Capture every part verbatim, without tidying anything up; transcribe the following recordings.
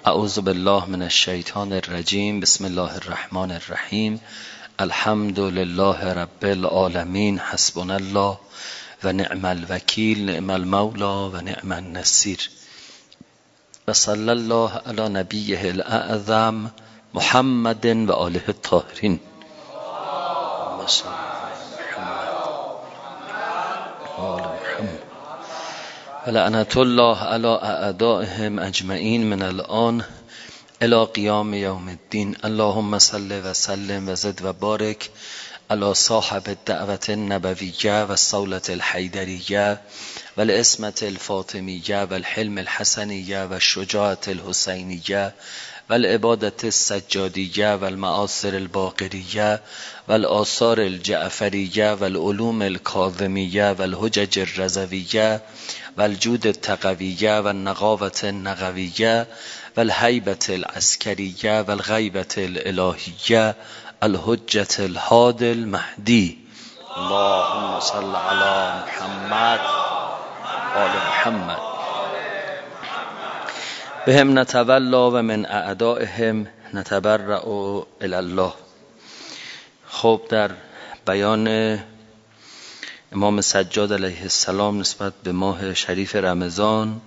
اعوذ بالله من الشیطان الرجیم. بسم الله الرحمن الرحیم. الحمد لله رب العالمین. حسبنا الله و نعم الوکیل، نعم المولا و نعم النصیر. و صلی الله علی نبیه الاعظم محمد و آله الطاهرین. و لعنت الله علی اعدائهم اجمعین من الان الی قیام یوم الدین. اللهم صل و سلم و زد و بارک علی صاحب الدعوت النبویه و الصولة الحیدریه و العصمة الفاطمیه و الحلم الحسنیه و الشجاعة الحسینیه و العبادة السجادیه و المآثر الباقریه و الآثار الجعفریه و العلوم الکاظمیه و الحجج الرضویه و الجود التقویه و النقاوة النقویه و الهیبة العسکریه و الغیبة الالهیه الحجة الهادی المهدی. اللهم صل علی محمد آل محمد. بهم نتولا و من اعدائهم نتبرأ الی الله. خب، در بیان امام سجاد علیه السلام نسبت به ماه شریف رمضان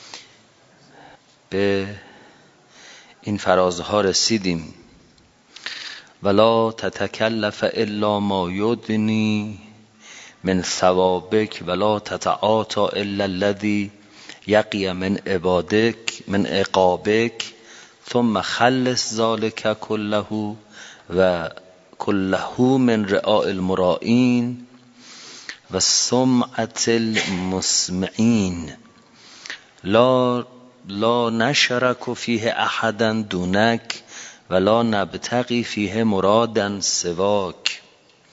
به این فرازها رسیدیم. ولا تتکلف الا ما یدنی من ثوابک ولا تتعاطى الا الذی یقی من عبادک من عقابک ثم خلص ذلك كله و كله من رعاء المرائین و سمعة المسمعین لا لا نشرک فیه احدا دونک ولا نبتغی فیه مرادا سواک.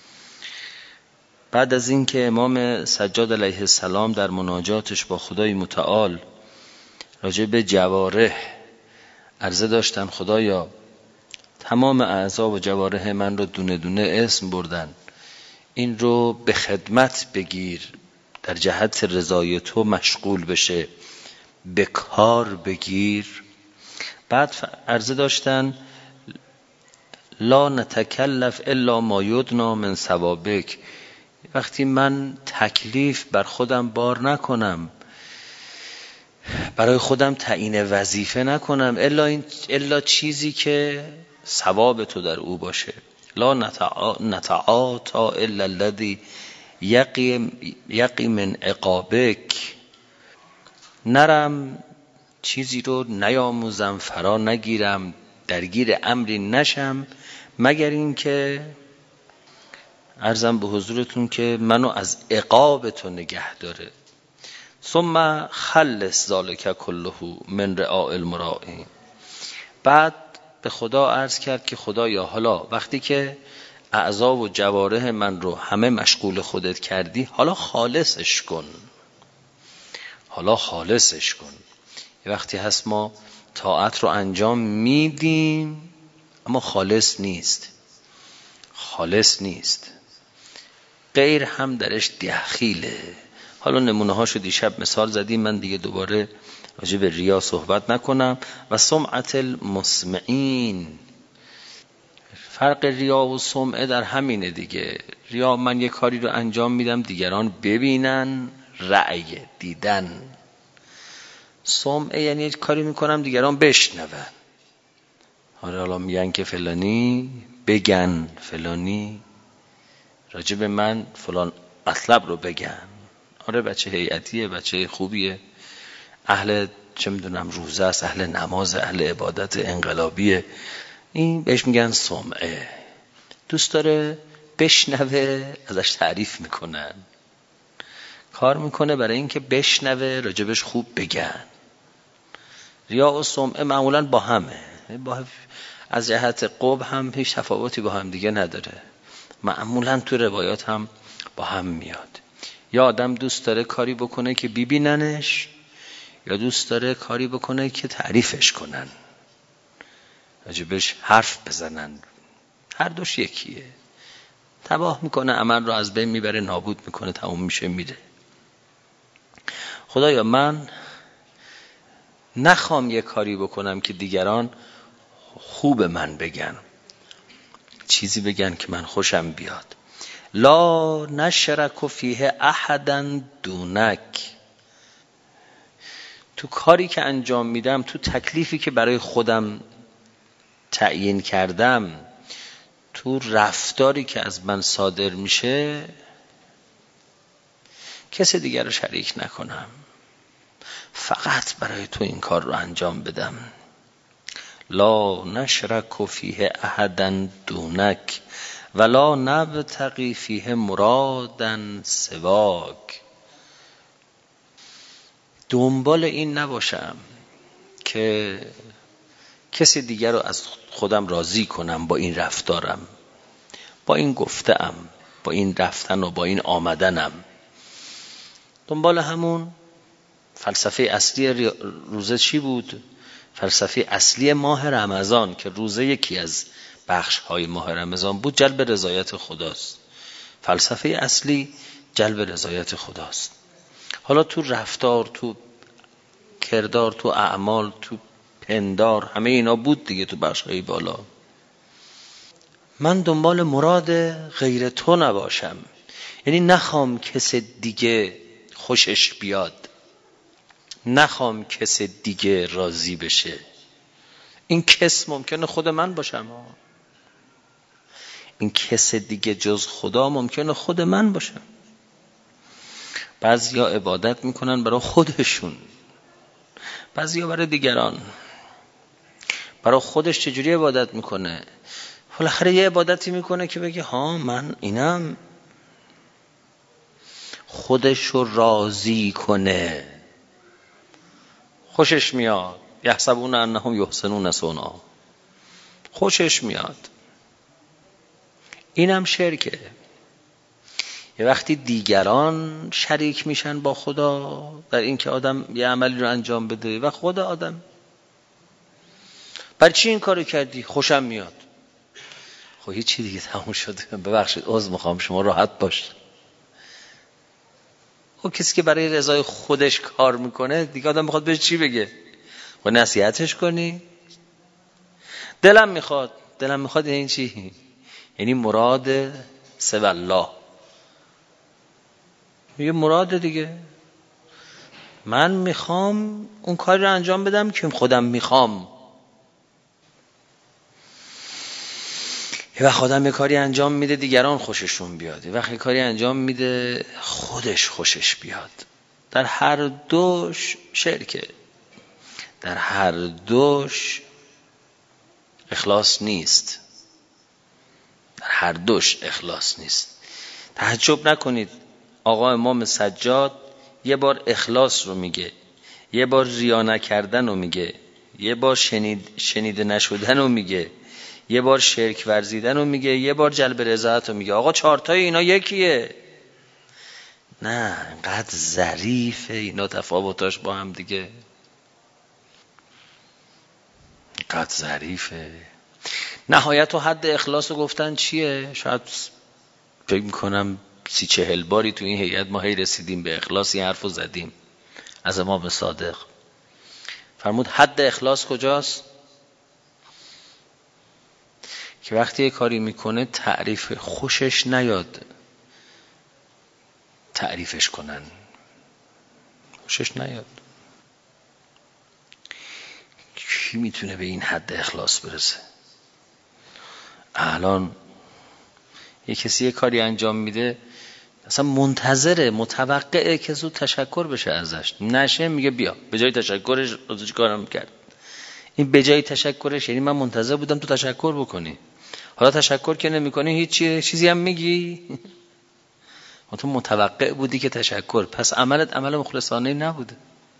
بعد از این که امام سجاد علیه السلام در مناجاتش با خدای متعال راجع به جوارح عرضه داشتن، خدایا تمام اعضا و جوارح من رو دونه دونه اسم بردن، این رو به خدمت بگیر، در جهت رضای تو مشغول بشه، به کار بگیر. بعد عرضه داشتن لا نتکلف الا ما یدنا من ثوابک. وقتی من تکلیف بر خودم بار نکنم، برای خودم تعیین وظیفه نکنم الا این الا چیزی که ثواب تو در او باشه. لا نتعاطى الا الذی یقی یقی من عقابک. نرم چیزی رو نیاموزم، فرا نگیرم، درگیر امری نشم مگر این که عرضم به حضورتون که منو از عقاب تو نگه داره. ثم خلص ذلك كله من رعاء المرائین. بعد به خدا عرض کرد که خدایا حالا وقتی که اعضا و جوارح من رو همه مشغول خودت کردی، حالا خالصش کن، حالا خالصش کن. یه وقتی هست ما طاعت رو انجام میدیم اما خالص نیست، خالص نیست، غیر هم درش دخیله. حالا نمونه هاشو دیشب مثال زدیم، من دیگه دوباره راجع به ریا صحبت نکنم. و سمعة المسمعین. فرق ریا و سمعه در همینه دیگه. ریا من یه کاری رو انجام میدم دیگران ببینن، رأی دیدن. سمعه یعنی یه کاری میکنم دیگران بشنون. حالا حالا میگن که فلانی، بگن فلانی راجع به من فلان مطلب رو بگن. آره بچه هیئتیه، بچه خوبیه، اهل چه میدونم روزه است، اهل نماز، اهل عبادت انقلابیه. این بهش میگن سمعه. دوست داره بشنوه، ازش تعریف میکنن، کار میکنه برای اینکه بشنوه، راجبش خوب بگن. ریا و سمعه معمولا با همه، با از جهت قبح هم هیچ تفاوتی با هم دیگه نداره، معمولا تو روایات هم با هم میاد. یا آدم دوست داره کاری بکنه که ببیننش، یا دوست داره کاری بکنه که تعریفش کنن، راجبش حرف بزنن. هر دوش یکیه، تباه میکنه، عمل رو از بین میبره، نابود میکنه، تموم میشه میره. خدایا من نخوام یه کاری بکنم که دیگران خوب من بگن، چیزی بگن که من خوشم بیاد. لا نشرک فیه احدا دونک. تو کاری که انجام میدم، تو تکلیفی که برای خودم تعیین کردم، تو رفتاری که از من صادر میشه، کسی دیگر رو شریک نکنم. فقط برای تو این کار رو انجام بدم. لا نشرک فیه احدا دونک ولا نبتغی فیه مرادا سواک. دنبال این نباشم که کسی دیگر رو از خودم راضی کنم با این رفتارم، با این گفته‌ام، با این رفتن و با این آمدنم. دنبال همون فلسفه اصلی روزه چی بود؟ فلسفه اصلی ماه رمضان که روزه یکی از بخش های ماه رمضان بود، جلب رضایت خداست. فلسفه اصلی جلب رضایت خداست. حالا تو رفتار، تو کردار، تو اعمال، تو پندار، همه اینا بود دیگه تو بخش های بالا. من دنبال مراد غیر تو نباشم، یعنی نخوام کس دیگه خوشش بیاد، نخوام کس دیگه راضی بشه. این کس ممکنه خود من باشم، این کس دیگه جز خدا ممکنه خود من باشم. بعضیا عبادت میکنن برای خودشون، بعضیا برای دیگران. برای خودش چجوری عبادت میکنه؟ بالاخره یه عبادتی میکنه که بگه ها من اینم، خودش رو راضی کنه، خوشش میاد. یحسبون انهم یحسنون صنعا، خوشش میاد. اینم شرکه. یه وقتی دیگران شریک میشن با خدا در این که آدم یه عملی رو انجام بده و خود آدم برای چی این کارو کردی؟ خوشم میاد. خب هیچی دیگه، تموم شده. ببخشید عذر میخوام، شما راحت باش. خب کسی که برای رضای خودش کار میکنه دیگه آدم میخواد بهش چی بگه؟ خب نصیحتش کنی؟ دلم میخواد. دلم میخواد یعنی چی؟ یعنی مراد سوی الله. یه مراد دیگه. من میخوام اون کاری رو انجام بدم که خودم میخوام. یه وقت آدم یه کاری انجام میده دیگران خوششون بیاد، یه وقت یه کاری انجام میده خودش خوشش بیاد. در هر دوش شرکه، در هر دوش اخلاص نیست، در هر دوش اخلاص نیست. تعجب نکنید آقا امام سجاد یه بار اخلاص رو میگه، یه بار ریا نکردن رو میگه، یه بار شنید شنیده نشدن رو میگه، یه بار شرک ورزیدن رو میگه، یه بار جلب رضایت رو میگه. آقا چهارتای اینا یکیه؟ نه، اینقدر ظریفه اینا تفاوتاش با هم دیگه، اینقدر ظریفه. نهایت و حد اخلاص رو گفتن چیه؟ شاید فکر میکنم سی چهل باری تو این هیئت ما هی رسیدیم به اخلاص، این حرف رو زدیم از امام صادق. فرمود حد اخلاص کجاست؟ که وقتی یه کاری میکنه تعریف خوشش نیاد تعریفش کنن، خوشش نیاد. کی میتونه به این حد اخلاص برسه؟ الان یه کسی یه کاری انجام میده اصلا منتظره، متوقعه که زود تشکر بشه ازش، نشه میگه بیا به جای تشکرش روزش کارم کرد. این به جای تشکرش یعنی من منتظر بودم تو تشکر بکنی، حالا تشکر که نمی کنی هیچ چیزی هم میگی. تو متوقع بودی که تشکر، پس عملت عمل مخلصانه نبوده،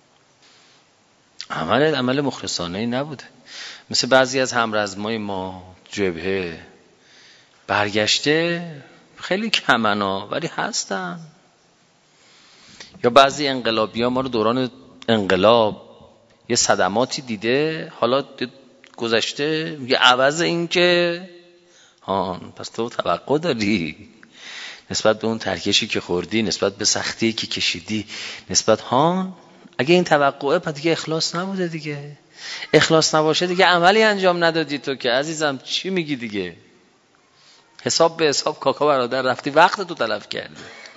عملت عمل مخلصانه نبوده. مثل بعضی از همرزمای ما جبهه برگشته خیلی کمنا ولی هستن، یا بعضی انقلابی ها ما رو دوران انقلاب یه صدماتی دیده، حالا گذشته یه عوض این که هان پس تو توقع داری نسبت به اون ترکشی که خوردی، نسبت به سختی که کشیدی، نسبت هان اگه این توقعه پس دیگه اخلاص نبوده دیگه. اخلاص نباشه دیگه عملی انجام ندادی تو که عزیزم، چی میگی دیگه؟ حساب به حساب کاکا برادر رفتی وقت تو تلف کردی.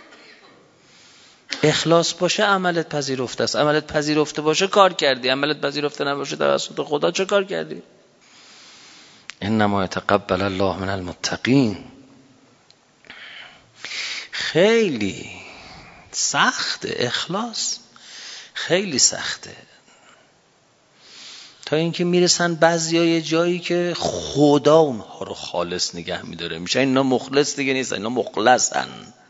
اخلاص باشه عملت پذیرفته است. عملت پذیرفته باشه کار کردی، عملت پذیرفته نباشه توسط خدا چه کار کردی؟ انما یتقبل الله من المتقین. خیلی سخته اخلاص، خیلی سخته، تا اینکه میرسن بعضیا یه جایی که خدا اونها رو خالص نگه میداره، میشه اینا مخلص دیگه نیستن، اینا مخلصن.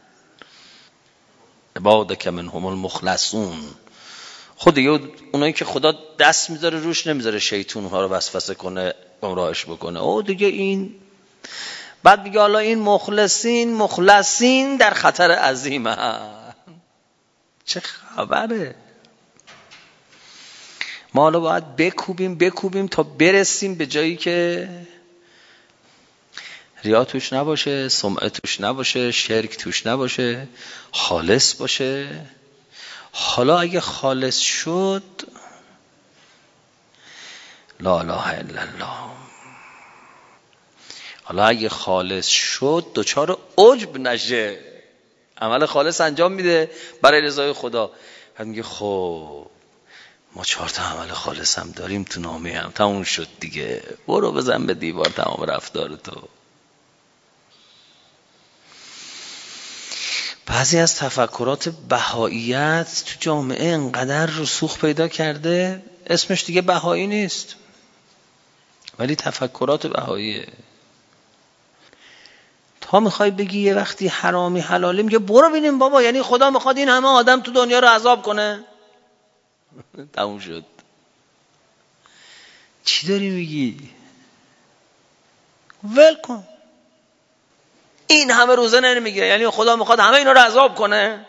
عبادک منهم المخلصون. خود دیگه اونایی که خدا دست میذاره روش، نمیذاره شیطون ها رو وسوسه کنه گمراهش بکنه، او دیگه این. بعد میگه حالا این مخلصین مخلصین در خطر عظیمه. چه خبره؟ ما حالا باید بکوبیم بکوبیم تا برسیم به جایی که ریا توش نباشه، سمعه توش نباشه، شرک توش نباشه، خالص باشه. حالا اگه خالص شد، لا اله الا الله، حالا اگه خالص شد دوچار عجب نشه، عمل خالص انجام میده برای رضای خدا. بعد میگه خب ما چهار تا عمل خالص هم داریم تو نامه هم، تموم شد دیگه، برو بزن به دیوار تمام رفتار تو. بعضی از تفکرات بهائیت تو جامعه انقدر رسوخ پیدا کرده، اسمش دیگه بهایی نیست ولی تفکرات بهاییه. تا میخوای بگی یه وقتی حرامی حلالی، میگه برو ببینیم بابا، یعنی خدا میخواد این همه آدم تو دنیا رو عذاب کنه؟ تموم شد. چی داری میگی؟ ول کن. این همه روزه نمیگیره یعنی خدا میخواد همه اینا رو عذاب کنه؟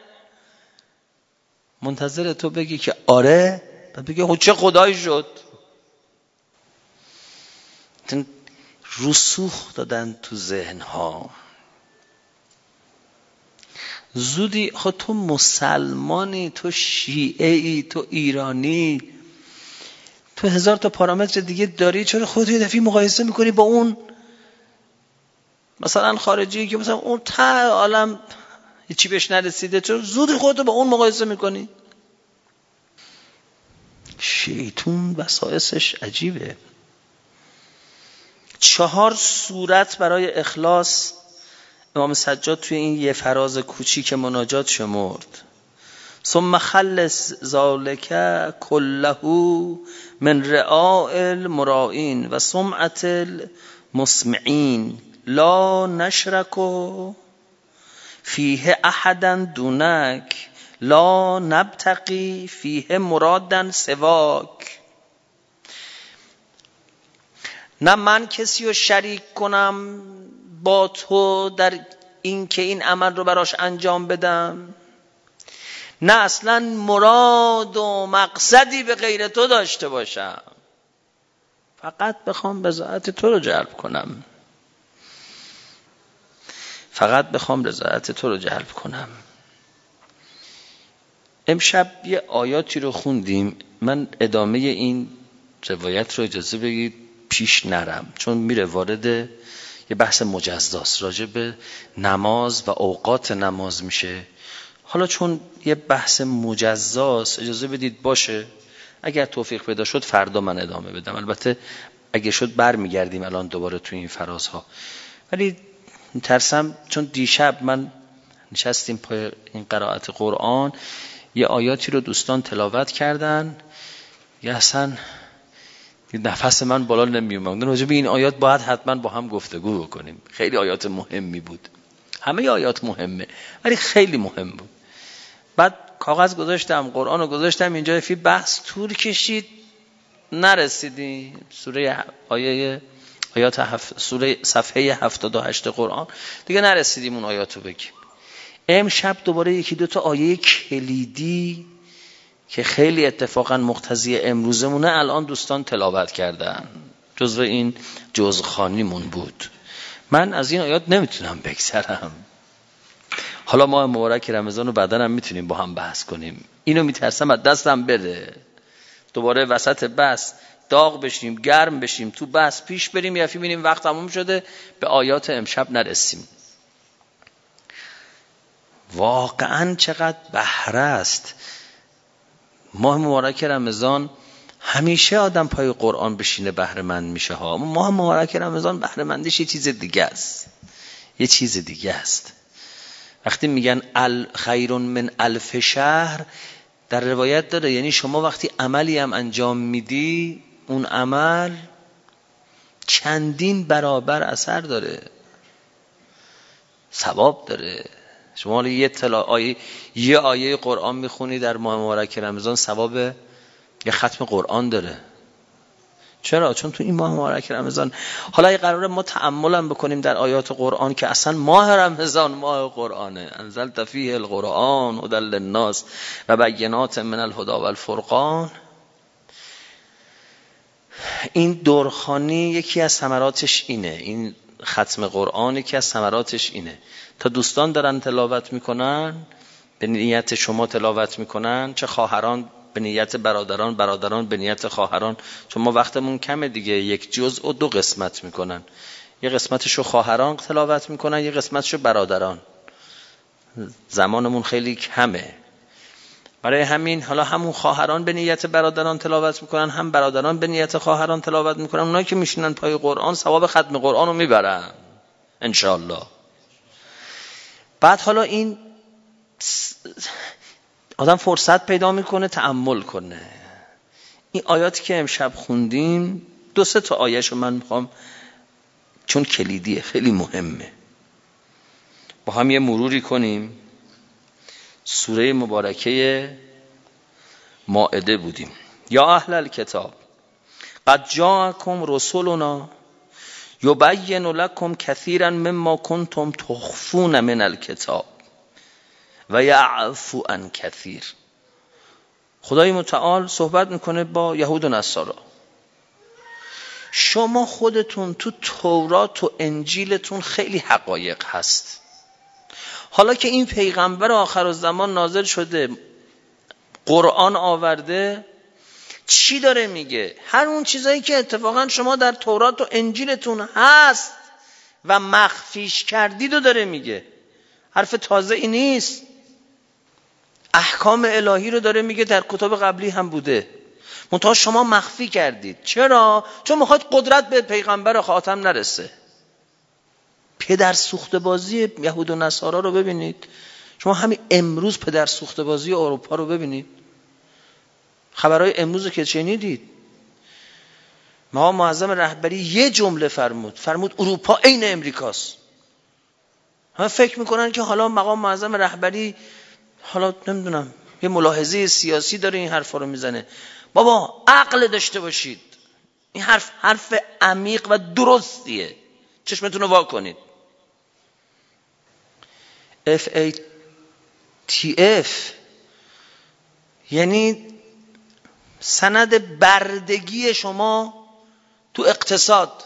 منتظر تو بگی که آره، بعد بگی خب چه خدایی شد. رسوخ دادن تو ذهن ها. زودی خود تو مسلمانی، تو شیعه‌ای، تو ایرانی، تو هزار تا پارامتر دیگه داری، چرا خودت یه دفعه مقایسه میکنی با اون مثلا خارجی که مثلا اون ته عالم هیچی بهش نرسیده، چرا زودی خودت با اون مقایسه میکنی؟ شیطون وسواسش عجیبه. چهار صورت برای اخلاص امام سجاد توی این یه فراز کوچیک مناجات شمرد. ثم خلص ذالک کله من رعاء المرائین و سمعة المسمعین لا نشرک فیه احدا دونک لا نبتغی فیه مرادا سواک. نه من کسی رو شریک کنم با تو در این که این عمل رو براش انجام بدم، نه اصلا مراد و مقصدی به غیر تو داشته باشم، فقط بخوام رضایت تو رو جلب کنم، فقط بخوام رضایت تو رو جلب کنم. امشب یه آیاتی رو خوندیم، من ادامه این روایت رو اجازه بگید پیش نرم، چون میره وارد یه بحث مجزاست، راجع به نماز و اوقات نماز میشه. حالا چون یه بحث مجزاست اجازه بدید باشه، اگر توفیق پیدا شد فردا من ادامه بدم، البته اگه شد بر میگردیم الان دوباره توی این فرازها. ولی ترسم چون دیشب من نشستیم پای این قرائت قرآن، یه آیاتی رو دوستان تلاوت کردن، یه اصلا نفس من بالا نمی اومد. راجع به این آیات باید حتما با هم گفتگو بکنیم، خیلی آیات مهمی بود، همه آیات مهمه ولی خیلی مهم بود. بعد کاغذ گذاشتم، قرآن رو گذاشتم اینجا، فی بحث طول کشید نرسیدی سوره آیه آیات هفت سوره صفحه هفتاد و هشت قرآن دیگه نرسیدیم اون آیاتو بگیم. امشب دوباره یکی دو تا آیه کلیدی که خیلی اتفاقا مقتضی امروزمونه الان دوستان تلاوت کردن، جزو این جزخانیمون بود. من از این آیات نمیتونم بگذرم. حالا ماه مبارک رمضان رو بعداً هم میتونیم با هم بحث کنیم. اینو میترسم از دستم بره، دوباره وسط بحث داغ بشیم، گرم بشیم، تو بحث پیش بریم، یا ببینیم وقت تموم شده به آیات امشب نرسیم. واقعاً چقدر بهره است ماه مبارک رمضان. همیشه آدم پای قرآن بشینه بهره مند میشه ها. ماه مبارک رمضان بهره مندیش یه چیز دیگه است، یه چیز دیگه است. وقتی میگن خیر من الف شهر، در روایت داره یعنی شما وقتی عملی هم انجام میدی، اون عمل چندین برابر اثر داره، ثواب داره. شما یه تلا آیه یه آیه قرآن میخونی در ماه مبارک رمضان، ثواب یه ختم قرآن داره. چرا؟ چون تو این ماه مبارک رمضان، حالا اگه قراره ما تأمل هم بکنیم در آیات قرآن که اصلا ماه رمضان ماه قرآنه، انزلت فیه القرآن هدی للناس و بینات من الهدی والفرقان. این دورخوانی یکی از ثمراتش اینه، این ختم قرآن یکی از ثمراتش اینه. تا دوستان دارن تلاوت میکنن به نیت شما تلاوت میکنن، چه خواهران به نیت برادران، برادران به نیت خواهران، چون ما وقتمون کمه دیگه، یک جزء و دو قسمت میکنن، یه قسمتشو خواهران تلاوت میکنن، یه قسمتشو برادران، زمانمون خیلی کمه. برای همین حالا همون خواهران به نیت برادران تلاوت میکنن، هم برادران به نیت خواهران تلاوت میکنن. اونایی که میشینن پای قرآن ثواب ختم قرآن رو میبرن انشاءالله. بعد حالا این آدم فرصت پیدا میکنه تأمل کنه. این آیاتی که امشب خوندیم، دو سه تا آیه‌شو من میخوام، چون کلیدیه، خیلی مهمه، با هم یه مروری کنیم. سوره مبارکه مائده بودیم. یا اهل الکتاب قد جاءکم رسولنا یبین لکم کثیرا مما کنتم تخفون من الکتاب و یعفو عن کثیر. خدای متعال صحبت میکنه با یهود و نصارا. شما خودتون تو تورات و انجیلتون خیلی حقایق هست، حالا که این پیغمبر آخر الزمان نازل شده، قرآن آورده، چی داره میگه؟ هر اون چیزایی که اتفاقا شما در تورات و انجیلتون هست و مخفیش کردید و داره میگه. حرف تازه ای نیست، احکام الهی رو داره میگه، در کتاب قبلی هم بوده، منتها شما مخفی کردید. چرا؟ چون میخواد قدرت به پیغمبر خاتم نرسه. پدر سوخته بازی یهود و نصارا رو ببینید. شما همین امروز پدر سوخته بازی اروپا رو ببینید، خبرهای امروز که شنیدید. مقام معظم رهبری یه جمله فرمود، فرمود اروپا عین امریکاست. همه فکر میکنن که حالا مقام معظم رهبری حالا نمیدونم یه ملاحظه سیاسی داره این حرفا رو میزنه. بابا عقل داشته باشید، این حرف حرف عمیق و درستیه، چشمتون رو وا کنید. اف ای تی اف یعنی سند بردگی شما تو اقتصاد،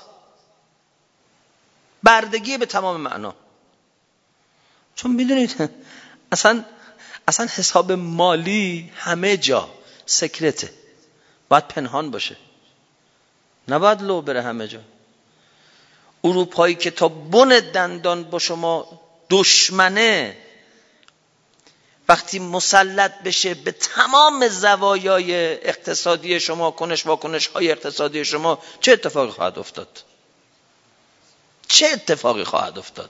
بردگی به تمام معنا. چون میدونید اصلا اصلا حساب مالی همه جا سکرته، باید پنهان باشه، نباید لو بره همه جا. اروپایی که تا بن دندان با شما دشمنه، وقتی مسلط بشه به تمام زوایای اقتصادی شما، کنش واکنش های اقتصادی شما، چه اتفاقی خواهد افتاد؟ چه اتفاقی خواهد افتاد؟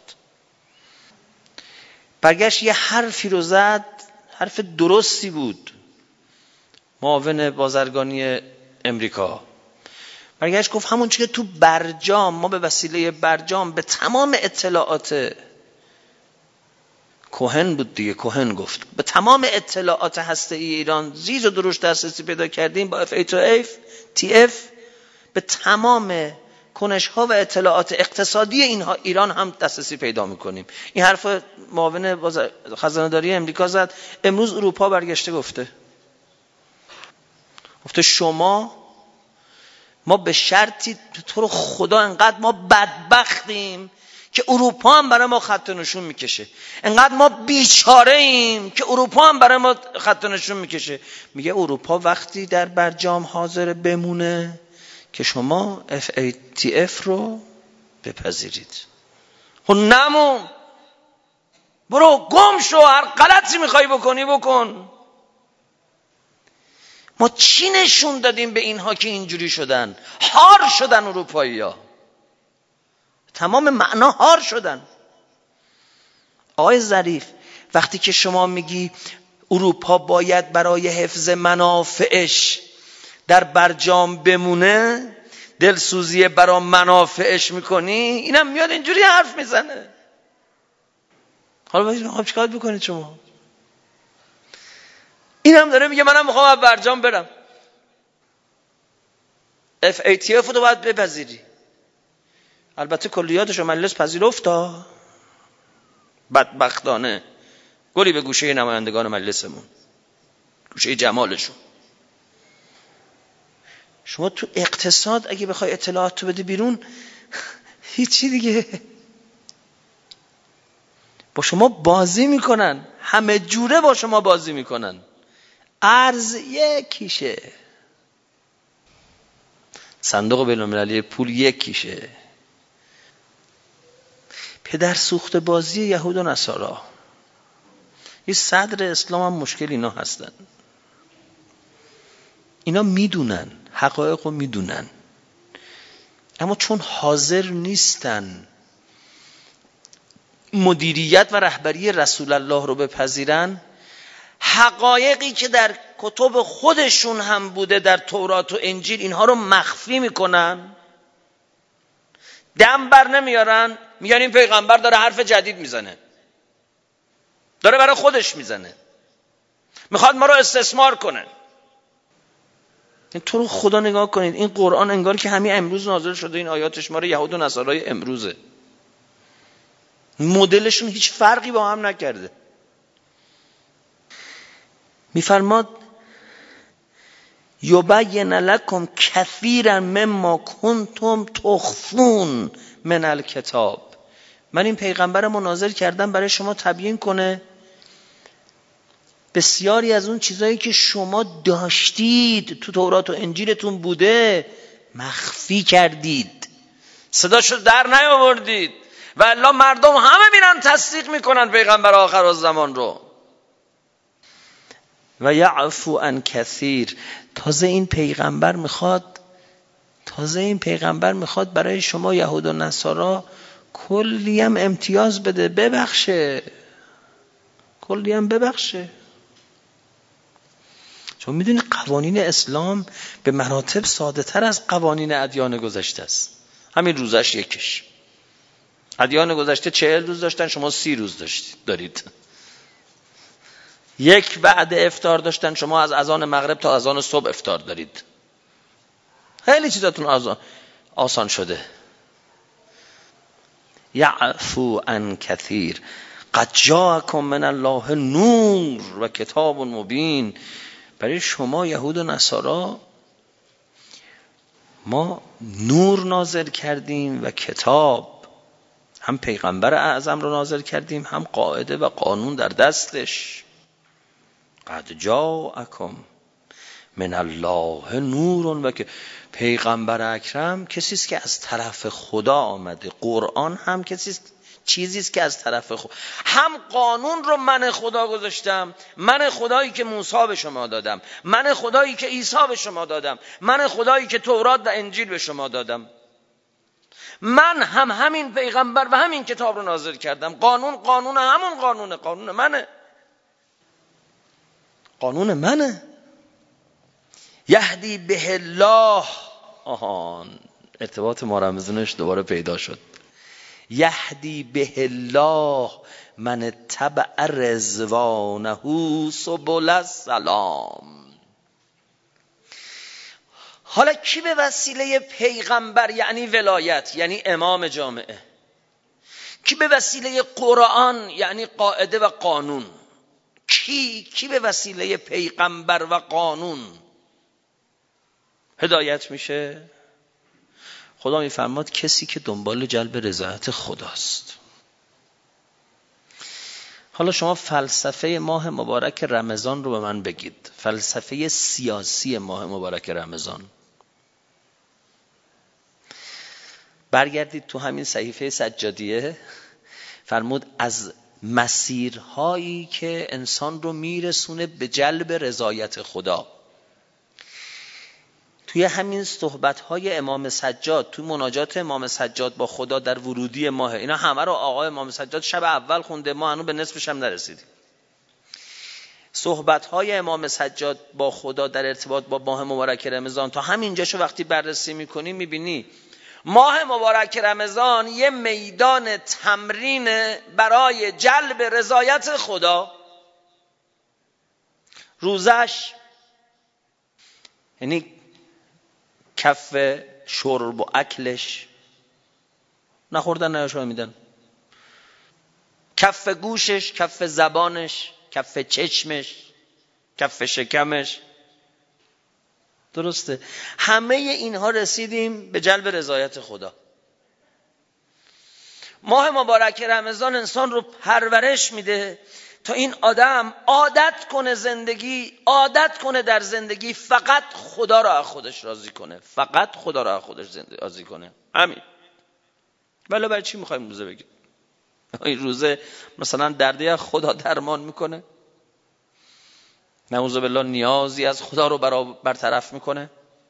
برگشت یه حرفی رو زد، حرف درستی بود، معاون بازرگانی امریکا. برگشت گفت همون چیزی که تو برجام، ما به وسیله برجام به تمام اطلاعات کوهن بود دیگه، کوهن گفت به تمام اطلاعات هسته ای ایران زیز و دروش دسترسی پیدا کردیم. با اف ای تی اف به تمام کنش ها و اطلاعات اقتصادی اینها ایران هم دسترسی پیدا میکنیم. این حرف معاون خزانه داری امریکا زد. امروز اروپا برگشته گفته گفته شما، ما به شرطی، تو رو خدا انقدر ما بدبختیم که اروپا هم برای ما خط نشون میکشه، انقدر ما بیچاره ایم که اروپا هم برای ما خط نشون میکشه. میگه اروپا وقتی در برجام حاضر بمونه که شما اف ای تی اف رو بپذیرید. خب نمون، برو گم شو، هر غلطی میخوای بکنی بکن. ما چی نشون دادیم به اینها که اینجوری شدن؟ هار شدن اروپایی ها، تمام معنا هار شدن. آقای ظریف، وقتی که شما میگی اروپا باید برای حفظ منافعش در برجام بمونه، دلسوزی برای منافعش میکنی، اینم میاد اینجوری حرف میزنه. حالا باید چیکار بکنید شما؟ اینم داره میگه منم میخوام از برجام برم، اف ای تی اف رو باید بپذیری. البته کلیاتش رو مجلس پذیرفت، بدبختانه گلی به گوشه نمایندگان مجلسمون، گوشه جمالشون. شما تو اقتصاد اگه بخوای اطلاعات تو بده بیرون، هیچی دیگه، با شما بازی میکنن، همه جوره با شما بازی میکنن. ارز یکیشه، صندوق بین‌المللی پول یکیشه. پدر سوخت بازی یهود و نصارا. یه صدر اسلام هم مشکل اینا هستن. اینا میدونن، حقایق رو میدونن، اما چون حاضر نیستن مدیریت و رهبری رسول الله رو بپذیرن، حقایقی که در کتب خودشون هم بوده، در تورات و انجیل، اینها رو مخفی میکنن، دم بر نمیارن، میگن این پیغمبر داره حرف جدید میزنه، داره برای خودش میزنه، میخواد ما رو استثمار کنه. این تو رو خدا نگاه کنید، این قرآن انگار که همین امروز نازل شده، این آیاتش ما رو یهود و نصارای امروزه، مدلشون هیچ فرقی با هم نکرده. میفرماد یبین لکم کثیرا مما کنتم تخفون من الکتاب. من این پیغمبر مناظر کردم برای شما تبیین کنه بسیاری از اون چیزایی که شما داشتید تو تورات و انجیلتون بوده، مخفی کردید، صداشو در نیاوردید، و الا مردم همه میرن تصدیق میکنن پیغمبر آخر الزمان رو. و یعفو عن کثیر. تازه این پیغمبر میخواد تازه این پیغمبر میخواد برای شما یهود و نصارا کلی هم امتیاز بده، ببخشه، کلی هم ببخشه. چون میدونی قوانین اسلام به مراتب ساده تر از قوانین ادیان گذشته است. همین روزش یکیش. ادیان گذشته چهل روز داشتن، شما سی روز داشتید دارید. یک وعده افطار داشتن، شما از اذان مغرب تا اذان صبح افطار دارید. خیلی چیزاتون آسان آسان شده. یعفو عن کثیر قد جاءکم من الله نور و کتاب مبین. برای شما یهود و نصارا ما نور نازل کردیم و کتاب، هم پیغمبر اعظم رو نازل کردیم، هم قاعده و قانون در دستش. قد جاءکم من الله نور و که پیغمبر اکرم کسی است که از طرف خدا آمده. قرآن هم کسی است، چیزی است که از طرف خدا. هم قانون رو من خدا گذاشتم، من خدایی که موسی به شما دادم، من خدایی که عیسی به شما دادم، من خدایی که تورات و انجیل به شما دادم. من هم همین پیغمبر و همین کتاب رو نازل کردم. قانون قانون همون قانونه، قانون منه، قانون منه. یهدی به الله. آهان، ارتباط ما رمزونش دوباره پیدا شد. یهدی به الله من تبع رضوانه سبل السلام. حالا کی به وسیله پیغمبر یعنی ولایت، یعنی امام جامعه، کی به وسیله قرآن یعنی قاعده و قانون، کی کی به وسیله پیغمبر و قانون هدایت میشه؟ خدا میفرماد کسی که دنبال جلب رضایت خداست. حالا شما فلسفه ماه مبارک رمضان رو به من بگید، فلسفه سیاسی ماه مبارک رمضان. برگردید تو همین صحیفه سجادیه، فرمود از مسیرهایی که انسان رو میرسونه به جلب رضایت خدا. توی همین صحبت‌های امام سجاد، توی مناجات امام سجاد با خدا در ورودی ماه، اینا همه رو آقای امام سجاد شب اول خونده، ما هنوز به نصفش هم نرسیدیم. صحبت‌های امام سجاد با خدا در ارتباط با ماه مبارک رمضان تا همینجاشو وقتی بررسی می‌کنی می‌بینی ماه مبارک رمضان یه میدان تمرین برای جلب رضایت خدا. روزش یعنی کف شرب و اکلش نخوردن نیاشامیدن، کف گوشش، کف زبانش، کف چشمش، کف شکمش. درسته؟ همه اینها رسیدیم به جلب رضایت خدا. ماه مبارک رمضان انسان رو پرورش میده تا این آدم عادت کنه زندگی، عادت کنه در زندگی فقط خدا را از خودش راضی کنه، فقط خدا را از خودش راضی کنه. همین. ولی برای چی میخوایم روزه بگیم؟ این روزه مثلا دردی از خدا درمان میکنه؟ نعوذ بالله نیازی از خدا رو برطرف میکنه؟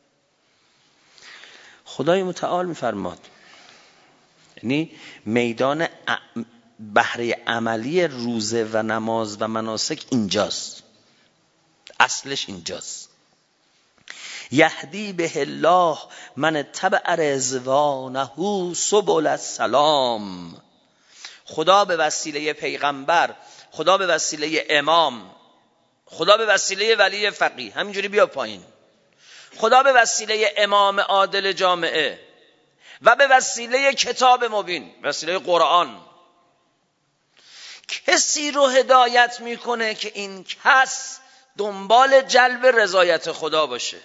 خدای متعال میفرماد یعنی میدان بهره عملی روزه و نماز و مناسک اینجاست، اصلش اینجاست. یهدی به الله من تبع رضوانه سبل السلام. خدا به وسیله پیغمبر، خدا به وسیله امام، خدا به وسیله ولی فقیه، همینجوری بیا پایین، خدا به وسیله امام عادل جامعه و به وسیله کتاب مبین، وسیله قرآن، کسی رو هدایت میکنه که این کس دنبال جلب رضایت خدا باشه.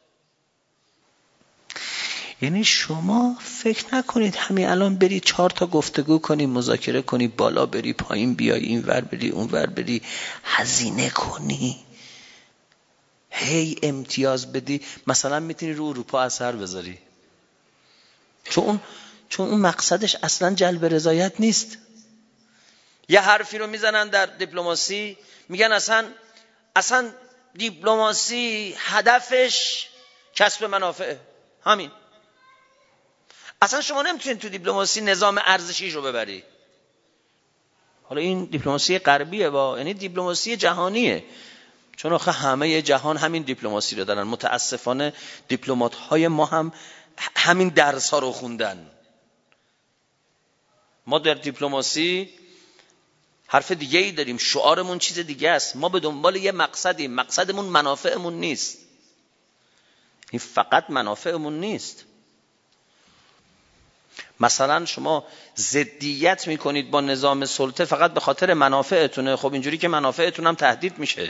یعنی شما فکر نکنید همین الان بری چهار تا گفتگو کنی، مذاکره کنی، بالا بری پایین بیای، این ور بری اون ور بری، هزینه کنی، هی امتیاز بدی، مثلا میتونی رو اروپا اثر بذاری، چون اون چون اون مقصدش اصلا جلب رضایت نیست. یه حرفی رو میزنن در دیپلماسی، میگن اصلا اصلا دیپلماسی هدفش کسب منافعه. همین. اصلا شما نمیتونید تو دیپلماسی نظام ارزشی رو ببری. حالا این دیپلماسی غربیه، با یعنی دیپلماسی جهانیه، چون آخه همه جهان همین دیپلماسی رو دارن. متاسفانه دیپلمات های ما هم همین درس ها رو خوندن. ما در دیپلماسی حرف دیگه ای داریم، شعارمون چیز دیگه است. ما به دنبال یه مقصدیم، مقصدمون منافعمون نیست. این فقط منافعمون نیست. مثلا شما ضدیت میکنید با نظام سلطه فقط به خاطر منافعتونه، خب اینجوری که منافعتون هم تهدید میشه.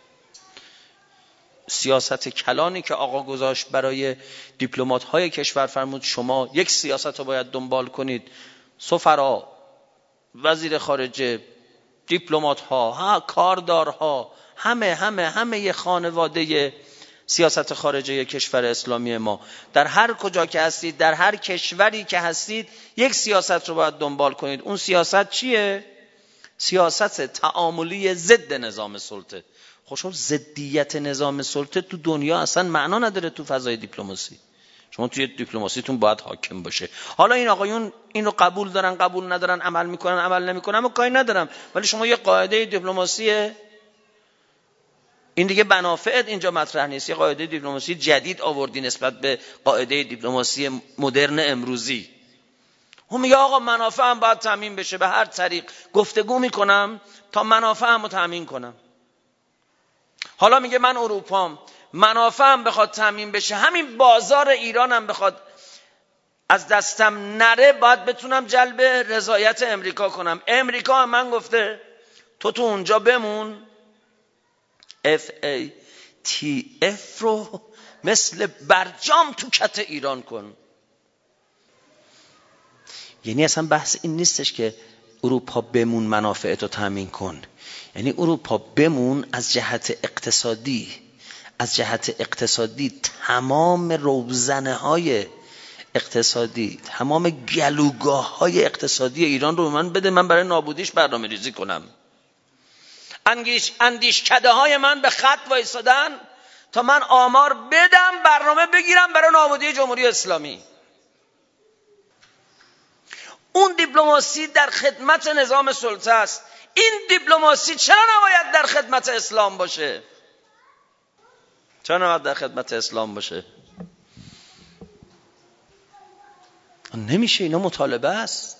سیاست کلانی که آقا گذاشت برای دیپلمات های کشور، فرمود شما یک سیاست رو باید دنبال کنید، سفرا، وزیر خارجه، دیپلمات ها، ها کاردارها، همه همه همه یه خانواده سیاست خارجه کشور اسلامی ما، در هر کجا که هستید، در هر کشوری که هستید، یک سیاست رو باید دنبال کنید. اون سیاست چیه؟ سیاست تعاملی ضد نظام سلطه. خوشم ضدیت نظام سلطه تو دنیا اصلا معنا نداره تو فضای دیپلماسی. شما توی دیپلماسیتون باید حاکم باشه. حالا این آقایون این رو قبول دارن، قبول ندارن، عمل میکنن، عمل نمیکنن، اما کاری ندارم، ولی شما یه قاعده دیپلماسیه، این دیگه منافعت اینجا مطرح نیست، یه قاعده دیپلماسی جدید آوردی نسبت به قاعده دیپلماسی مدرن امروزی. اون میگه آقا منافعم باید تامین بشه، به هر طریق گفتگو میکنم تا منافعمو تامین کنم. حالا میگه من اروپام، منافعم بخواد تامین بشه، همین بازار ایرانم بخواد از دستم نره، باید بتونم جلب رضایت امریکا کنم. امریکا هم من گفته تو تو اونجا بمون، اف ای تی اف رو مثل برجام تو کت ایران کن. یعنی اصلا بحث این نیستش که اروپا بمون منافعتو تامین کن، یعنی اروپا بمون از جهت اقتصادی، از جهت اقتصادی تمام روزنه های اقتصادی، تمام گلوگاه های اقتصادی ایران رو به من بده، من برای نابودیش برنامه ریزی کنم. اندیش اندیشکده های من به خط وایسادن تا من آمار بدم، برنامه بگیرم برای نابودی جمهوری اسلامی. اون دیپلماسی در خدمت نظام سلطه است. این دیپلماسی چرا نباید در خدمت اسلام باشه؟ چرا نباید در خدمت اسلام باشه؟ نمیشه، اینا مطالبه است.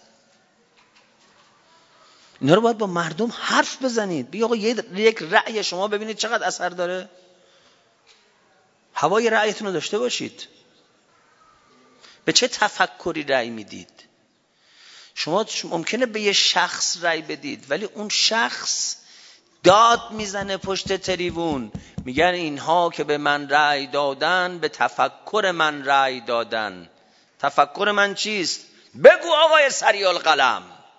اینا رو باید با مردم حرف بزنید. بگید آقا یک رأی شما ببینید چقدر اثر داره. هوای رأیتون رو داشته باشید. به چه تفکری رأی میدید؟ شما ممکنه به یه شخص رأی بدید ولی اون شخص داد میزنه پشت تریبون، میگن اینها که به من رأی دادن به تفکر من رأی دادن. تفکر من چیست؟ بگو آقای سریع القلم،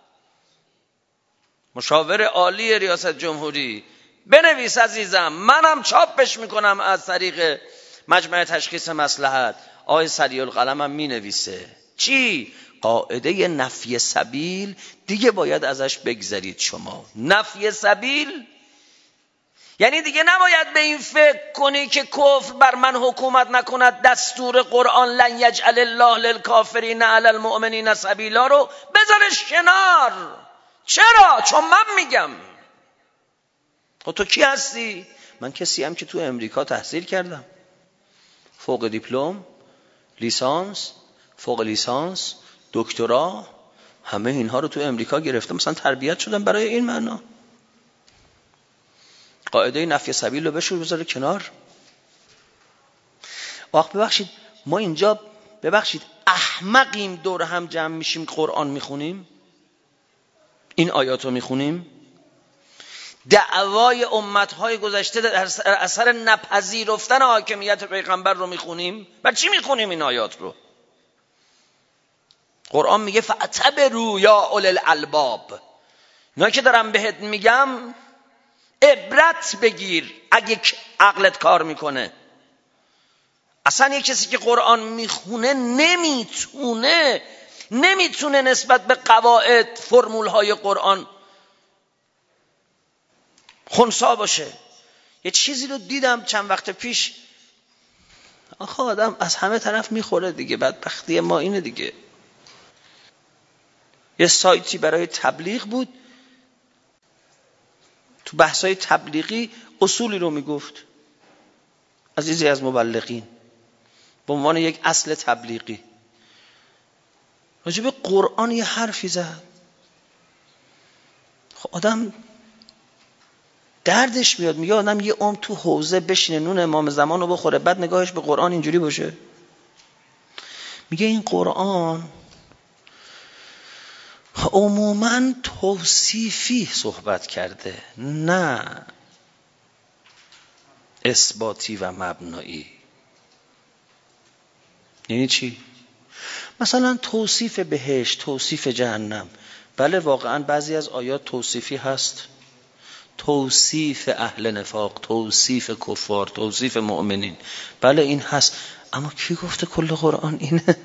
مشاور عالی ریاست جمهوری، بنویس عزیزم، منم چاپش میکنم از طریق مجمع تشخیص مصلحت. آقای سریع القلم هم مینویسه چی؟ قاعده نفی سبیل دیگه باید ازش بگذرید. شما نفی سبیل یعنی دیگه نباید به این فکر کنی که کفر بر من حکومت نکند، دستور قرآن لن یجعل الله للکافرین علی المؤمنین سبیلا رو بذارش کنار. چرا؟ چون من میگم. خب تو کی هستی؟ من کسی هم که تو امریکا تحصیل کردم، فوق دیپلم، لیسانس، فوق لیسانس، دکترا، همه اینها رو تو امریکا گرفتم، مثلا تربیت شدم برای این معنا. قاعده نفی سبیل رو بشور بذاره کنار. وقت ببخشید ما اینجا ببخشید احمقیم دور هم جمع میشیم قرآن میخونیم، این آیات رو میخونیم، دعوای امتهای گذشته در اثر نپذیرفتن حاکمیت پیغمبر رو میخونیم. برای چی میخونیم این آیات رو؟ قرآن میگه فاعتبروا یا اولی الالباب. اینا که دارم بهت میگم عبرت بگیر اگه عقلت کار میکنه. اصلا یک کسی که قرآن میخونه نمیتونه نمیتونه نسبت به قواعد فرمول های قرآن خنثی باشه. یه چیزی رو دیدم چند وقت پیش، آخه آدم از همه طرف میخوره دیگه، بدبختی ما اینه دیگه. یه سایتی برای تبلیغ بود، تو بحثای تبلیغی اصولی رو میگفت عزیزی از مبلغین به عنوان یک اصل تبلیغی، راجع به قرآن یه حرفی زد. خب آدم دردش میاد، میگه آدم یه عمر تو حوزه بشینه نون امام زمان رو بخوره بعد نگاهش به قرآن اینجوری باشه. میگه این قرآن عموماً توصیفی صحبت کرده، نه اثباتی و مبنایی. یعنی چی؟ مثلا توصیف بهشت، توصیف جهنم، بله واقعاً بعضی از آیات توصیفی هست، توصیف اهل نفاق، توصیف کفار، توصیف مؤمنین، بله این هست، اما کی گفته کل قرآن اینه؟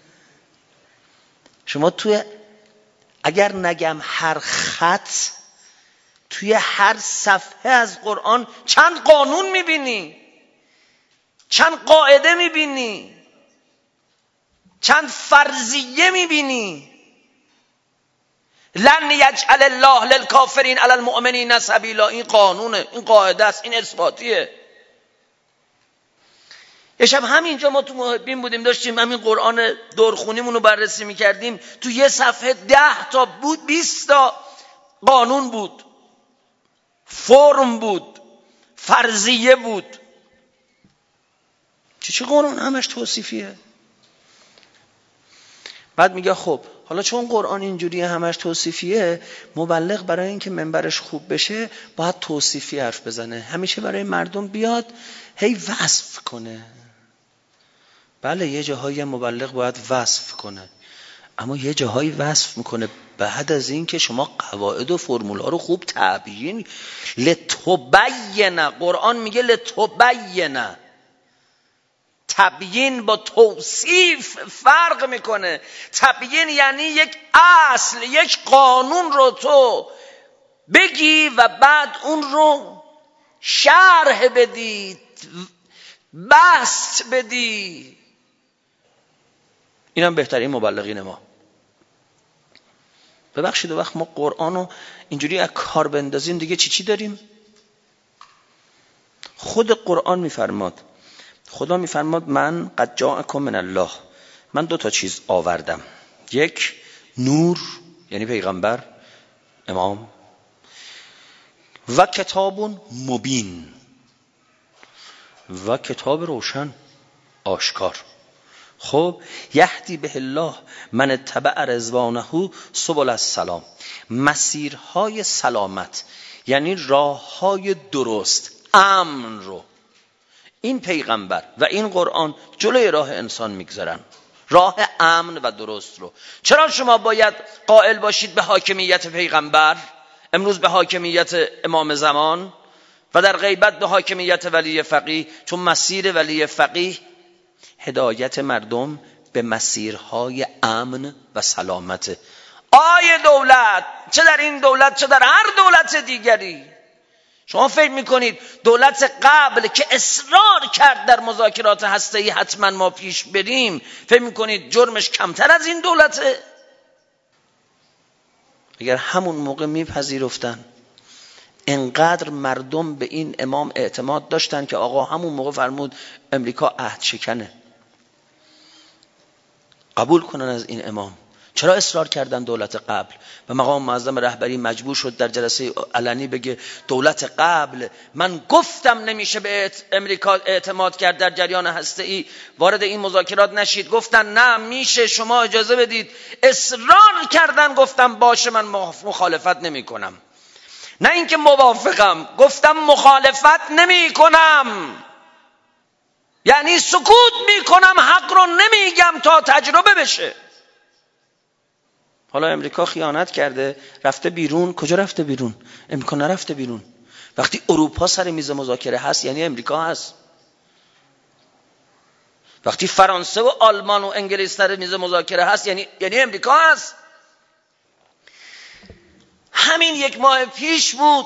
شما توی اگر نگم هر خط، توی هر صفحه از قرآن چند قانون میبینی، چند قاعده میبینی، چند فرضیه میبینی. لن یجعل الله للکافرین علی المؤمنین سبیلا، این قانونه، این قاعده است، این اثباتیه. یه شب همینجا ما تو محبین بودیم، داشتیم همین قرآن دورخونیمون رو بررسی میکردیم، تو یه صفحه ده تا بود، بیست تا قانون بود، فرم بود، فرضیه بود. چه چه قرآن همش توصیفیه. بعد میگه خب حالا چون قرآن اینجوریه همش توصیفیه، مبلغ برای اینکه منبرش خوب بشه باید توصیفی حرف بزنه، همیشه برای مردم بیاد هی وصف کنه. بله یه جاهای مبلغ باید وصف کنه، اما یه جاهایی وصف میکنه بعد از این که شما قواعد و فرمول ها رو خوب تبیین، لتبین، قرآن میگه لتبین. تبیین با توصیف فرق میکنه. تبیین یعنی یک اصل، یک قانون رو تو بگی و بعد اون رو شرح بدی، بسط بدی. اینم بهترین مبلغین ما. ببخشید وقت ما قرآن رو اینجوری از کار بندازیم دیگه چی چی داریم؟ خود قرآن میفرماد، خدا میفرماد من قد جاءکم من الله، من دو تا چیز آوردم، یک نور یعنی پیغمبر امام، و کتاب مبین، و کتاب روشن آشکار. خب یهدی به الله من اتبع رضوانه سبل السلام، مسیرهای سلامت یعنی راههای درست، امن رو این پیغمبر و این قرآن جلوی راه انسان میگذارن، راه امن و درست رو. چرا شما باید قائل باشید به حاکمیت پیغمبر، امروز به حاکمیت امام زمان و در غیبت به حاکمیت ولی فقیه؟ چون مسیر ولی فقیه هدایت مردم به مسیرهای امن و سلامت. آیه دولت، چه در این دولت چه در هر دولت دیگری، شما فکر میکنید دولت قبل که اصرار کرد در مذاکرات هسته‌ای حتما ما پیش بریم، فکر میکنید جرمش کمتر از این دولته؟ اگر همون موقع میپذیرفتن، انقدر مردم به این امام اعتماد داشتن که آقا همون موقع فرمود امریکا عهد شکنه، قبول کنن از این امام. چرا اصرار کردن دولت قبل؟ و مقام معظم رهبری مجبور شد در جلسه علنی بگه دولت قبل من گفتم نمیشه به امریکا اعتماد کرد در جریان هسته‌ای، وارد این مذاکرات نشید. گفتن نه میشه، شما اجازه بدید. اصرار کردن، گفتم باشه من مخالفت نمی کنم. نه اینکه موافقم، گفتم مخالفت نمی کنم، یعنی سکوت می کنم، حق رو نمیگم تا تجربه بشه. حالا امریکا خیانت کرده، رفته بیرون. کجا رفته بیرون؟ امریکا نرفته بیرون. وقتی اروپا سر میز مذاکره هست یعنی امریکا هست. وقتی فرانسه و آلمان و انگلیس سر میز مذاکره هست یعنی یعنی امریکا هست. همین یک ماه پیش بود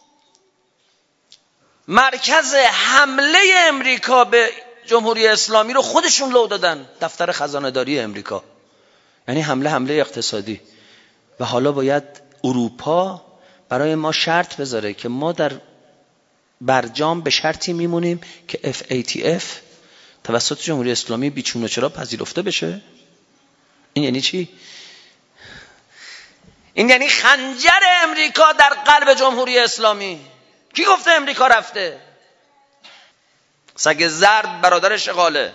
مرکز حمله امریکا به جمهوری اسلامی رو خودشون لو دادن، دفتر خزانه داری امریکا. یعنی حمله حمله اقتصادی. و حالا باید اروپا برای ما شرط بذاره که ما در برجام به شرطی میمونیم که اف ای تی اف توسط جمهوری اسلامی بیچون و چرا پذیرفته بشه. این یعنی چی؟ این یعنی خنجر امریکا در قلب جمهوری اسلامی. کی گفته امریکا رفته؟ سگ زرد برادر شغاله.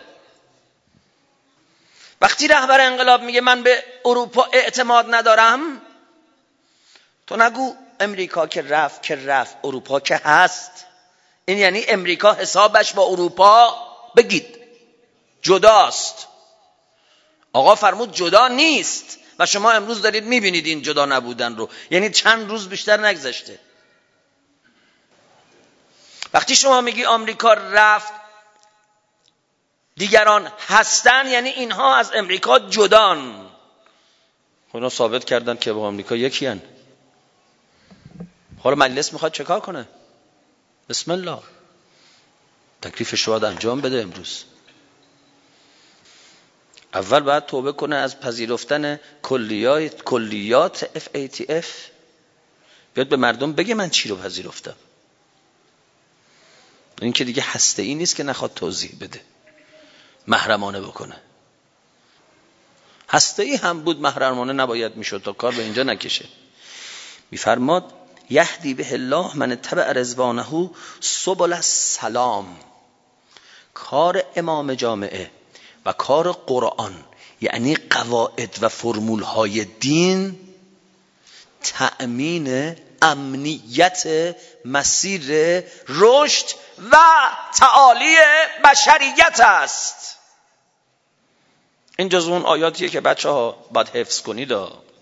وقتی رهبر انقلاب میگه من به اروپا اعتماد ندارم، تو نگو امریکا که رفت که رفت، اروپا که هست. این یعنی امریکا حسابش با اروپا بگید جداست. آقا فرمود جدا نیست و شما امروز دارید میبینید این جدا نبودن رو، یعنی چند روز بیشتر نگذشته. وقتی شما میگی آمریکا رفت دیگران هستن، یعنی اینها از امریکا جدان. اونا ثابت کردن که با آمریکا یکی هن. حالا مجلس میخواد چه کار کنه؟ بسم الله، تکلیفش رو باید انجام بده. امروز اول باید توبه کنه از پذیرفتن کلیات کلیات اف ای تی اف، بیاد به مردم بگه من چی رو پذیرفتم. این که دیگه هسته ای نیست که نخواد توضیح بده، محرمانه بکنه. هسته ای هم بود محرمانه نباید میشد تا کار به اینجا نکشه. میفرماد یهدی به الله من اتبع رضوانه سبل السلام. کار امام جامعه و کار قرآن یعنی قواعد و فرمول های دین تأمین امنیت مسیر رشد و تعالی بشریت است. این جزو اون آیاتیه که بچه ها باید حفظ کنید.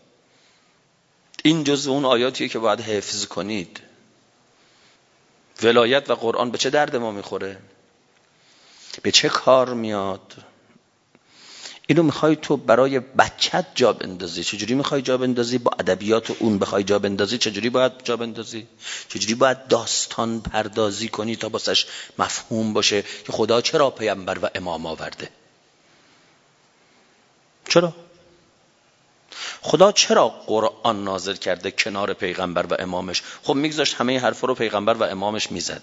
این جزو اون آیاتیه که باید حفظ کنید. ولایت و قرآن به چه درد ما میخوره؟ به چه کار میاد؟ اینو میخوای تو برای بچت جا بندازی. چجوری میخوای جا بندازی؟ با ادبیات اون بخوای جا بندازی. چجوری باید جا بندازی؟ چجوری باید داستان پردازی کنی تا واسش مفهوم باشه که خدا چرا پیامبر و امام آورده؟ چرا؟ خدا چرا قرآن نازل کرده کنار پیغمبر و امامش؟ خب میگذاشت همه حرفا رو پیغمبر و امامش میزد.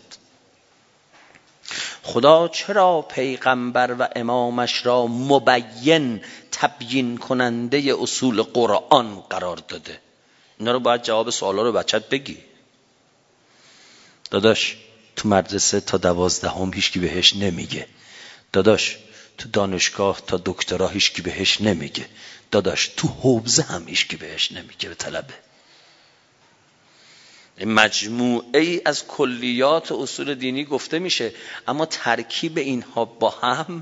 خدا چرا پیغمبر و امامش را مبین، تبیین کننده اصول قرآن قرار داده؟ اینا رو باید جواب سوالا رو بچت بگی. داداش تو مدرسه تا دوازدهم هیچکی بهش نمیگه. داداش تو دانشگاه تا دکترا هیچکی بهش نمیگه. داداش تو حوزه هم هیچکی بهش نمیگه به طلبه. مجموعه ای از کلیات و اصول دینی گفته میشه، اما ترکیب اینها با هم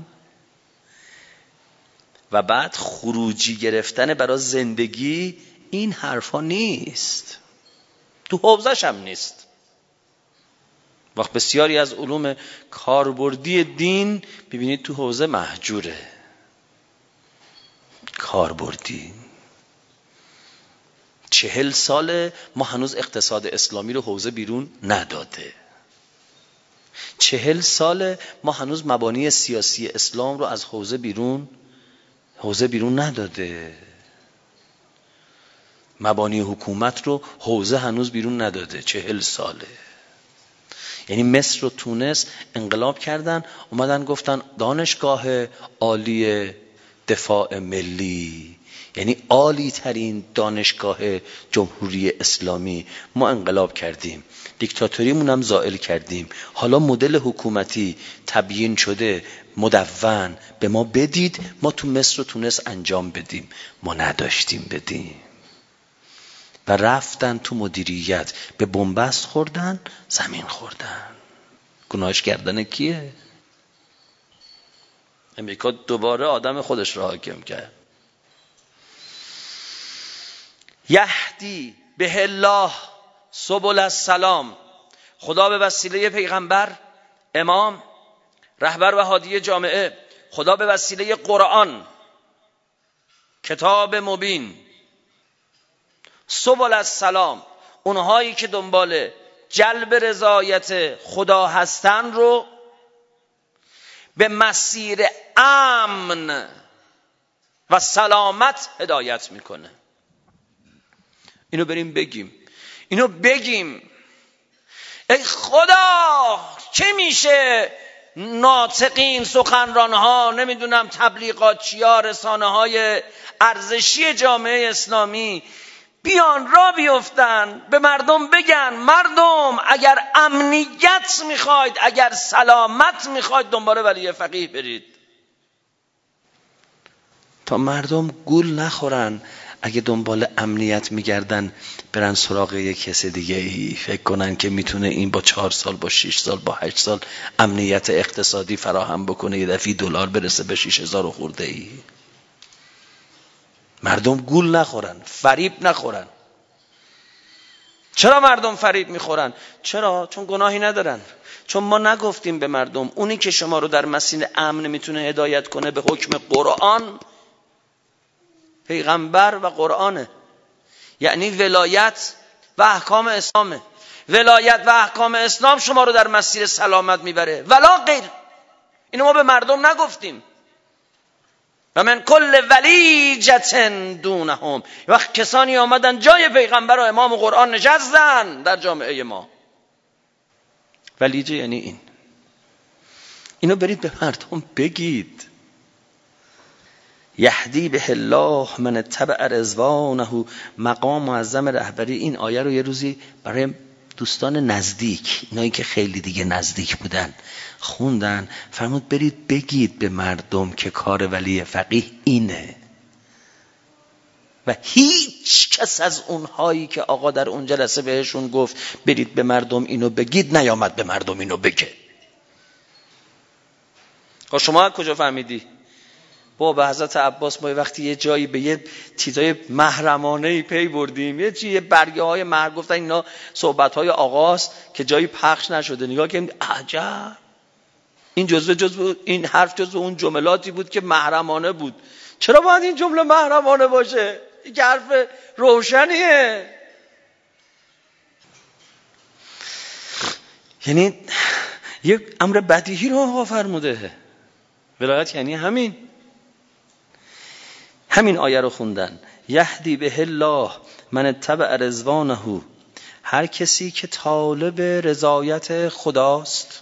و بعد خروجی گرفتن برای زندگی، این حرفا نیست. تو حوزه‌ش هم نیست. وقت بسیاری از علوم کاربردی دین ببینید تو حوزه مهجوره. کاربردی چهل ساله ما هنوز اقتصاد اسلامی رو حوزه بیرون نداده. چهل ساله ما هنوز مبانی سیاسی اسلام رو از حوزه بیرون حوزه بیرون نداده. مبانی حکومت رو حوزه هنوز بیرون نداده. چهل ساله. یعنی مصر و تونس انقلاب کردن، اومدن گفتن دانشگاه عالی دفاع ملی، یعنی عالی ترین دانشگاه جمهوری اسلامی، ما انقلاب کردیم، دیکتاتوریمون هم زائل کردیم، حالا مدل حکومتی تبیین شده مدون به ما بدید، ما تو مصر و تونس انجام بدیم. ما نداشتیم بدیم و رفتن تو مدیریت به بنبست خوردن، زمین خوردن. گناهش گردن کیه؟ امریکا دوباره آدم خودش را حاکم کرد. یهدی به الله سبل السلام، خدا به وسیله پیغمبر، امام، رهبر و هادی جامعه، خدا به وسیله قرآن، کتاب مبین، سبل السلام، اونهایی که دنبال جلب رضایت خدا هستن رو به مسیر امن و سلامت هدایت میکنه. اینو بریم بگیم. اینو بگیم. ای خدا چه میشه ناطقین، سخنرانها، نمیدونم تبلیغاتچیا، رسانه های ارزشی جامعه اسلامی بیان را بیفتن به مردم بگن مردم اگر امنیت میخواید، اگر سلامت میخواید، دنبال ولی فقیه برید. تا مردم گول نخورن اگه دنبال امنیت میگردن برن سراغ یک کس دیگه ای، فکر کنن که میتونه این با چهار سال، با شش سال، با هشت سال امنیت اقتصادی فراهم بکنه، یه دفعه دلار برسه به شش هزار و خورده ای. مردم گول نخورن، فریب نخورن. چرا مردم فریب میخورن؟ چرا؟ چون گناهی ندارن. چون ما نگفتیم به مردم اونی که شما رو در مسیر امن میتونه هدایت کنه به حکم قرآن، پیغمبر و قرآنه. یعنی ولایت و احکام اسلامه. ولایت و احکام اسلام شما رو در مسیر سلامت میبره، ولا غیر. اینو ما به مردم نگفتیم. و من کل ولیجت دونهم، وقت کسانی آمدن جای پیغمبر و امام و قرآن نشستن در جامعه ما. ولیجه یعنی این. اینو برید به مردم بگید. یهدی به الله من اتبع رضوانه، مقام معظم رهبری. این آیه رو یه روزی برای دوستان نزدیک، اینایی که خیلی دیگه نزدیک بودن، خوندن. فرمود برید بگید به مردم که کار ولی فقیه اینه. و هیچ کس از اونهایی که آقا در اون جلسه بهشون گفت برید به مردم اینو بگید، نیامد به مردم اینو بگه. خب شما کجا فهمیدی؟ با به حضرت عباس ما وقتی یه جایی به یه چیزای محرمانه پی بردیم، یه چیزی برگه های محر گفتن اینا صحبت های آقاست که جایی پخش نشده، نگاه کردیم عجب، این جزء جزء این حرف جزء اون جملاتی بود که محرمانه بود. چرا باید این جمله محرمانه باشه؟ این که حرف روشنیه. یعنی یک امر بدیهی رو آقا فرموده. ولایت یعنی همین. همین آیه رو خوندن، یهدی به الله من اتبع رضوانه، هر کسی که طالب رضایت خداست